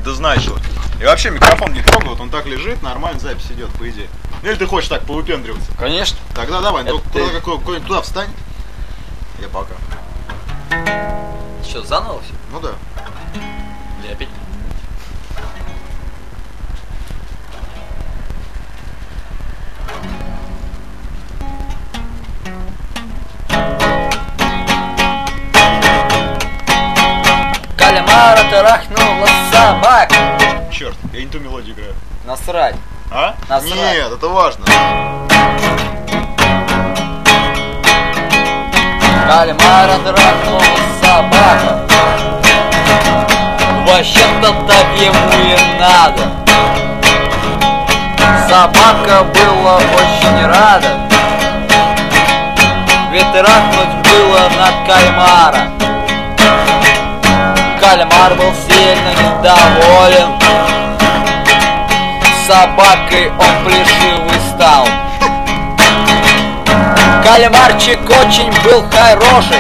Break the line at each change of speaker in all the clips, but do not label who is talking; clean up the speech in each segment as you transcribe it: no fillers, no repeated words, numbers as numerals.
Да значило. И вообще микрофон не трогай, вот он так лежит, нормально запись идет, по идее. Ну или ты хочешь так повыпендриваться?
Конечно.
Тогда давай,
Это
куда-нибудь туда встань. Я пока.
Что, заново все?
Ну да.
Я опять. Кальмара трахнула собака.
Черт, я не ту мелодию играю.
Насрать.
А?
Насрать.
Нет, это важно.
Кальмара трахнула собака. Вообще-то так ему и надо. Собака была очень рада, ведь трахнуть было над кальмара. Кальмар был сильно недоволен, собакой он плешивый стал. Кальмарчик очень был хороший,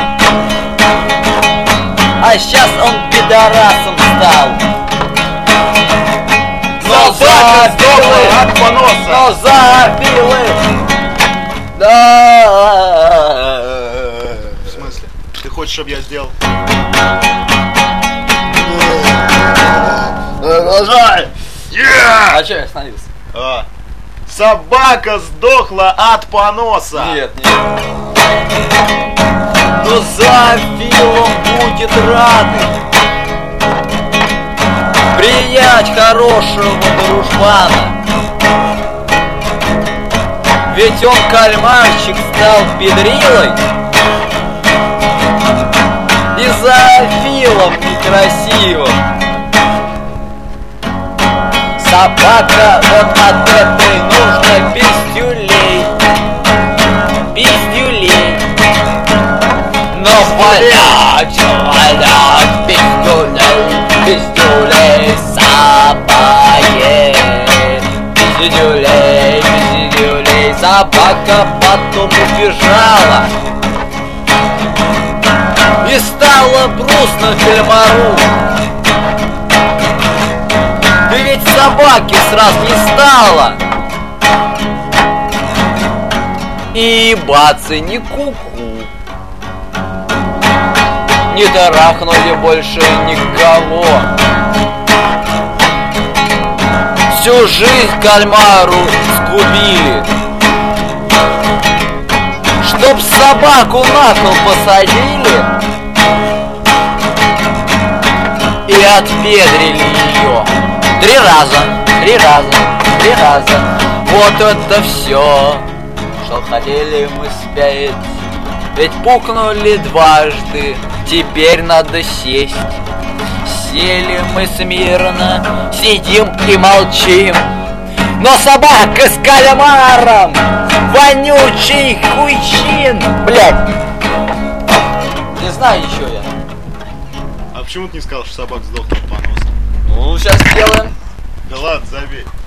а сейчас он пидорасом стал. Но забилы
от поноса.
Но забилы. Да.
В смысле? Ты хочешь, чтобы я сделал? Продолжай!
А что я остановился?
Собака сдохла от поноса.
Нет. Но Зоофил будет рады принять хорошего дружбана. Ведь он, кальмарчик, стал педрилой и зоофилом некрасивым. Собака, вот от этой нужно пиздюлей. Пиздюлей. Но блядь, пиздюлей, пиздюлей, собаке. Пиздюлей, пиздюлей. Собака потом убежала и стало грустно кальмару. Да ведь собаки сразу не стало. И бацы не куку. Не трахнули больше никого. Всю жизнь кальмару сгубили. Чтоб собаку на кол посадили и отпедрили ее. 3 раза. Вот это все, что хотели мы спеть. Ведь пукнули дважды, теперь надо сесть. Сели мы смирно, сидим и молчим. Но собака с кальмаром, вонючий хуйчин. Блядь. Не знаю еще я.
А почему ты не сказал, что собака сдохла от поноса?
Ну, сейчас сделаем.
Да ладно, забей.